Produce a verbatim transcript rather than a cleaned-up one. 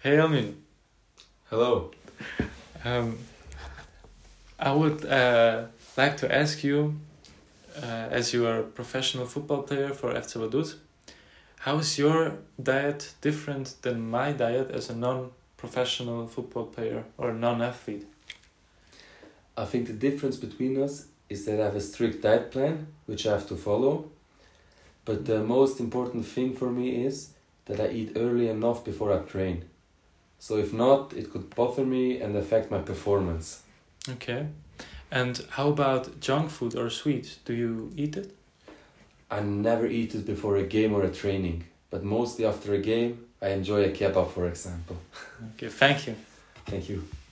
Hey Elmin, Hello. um, I would uh, like to ask you, uh, as you are a professional football player for F C Vaduz, how is your diet different than my diet as a non-professional football player or non-athlete? I think the difference between us is that I have a strict diet plan, which I have to follow. But the most important thing for me is that I eat early enough before I train. So if not, it could bother me and affect my performance. Okay. And how about junk food or sweets? Do you eat it? I never eat it before a game or a training, but mostly after a game, I enjoy a kebab, for example. Okay, thank you. Thank you.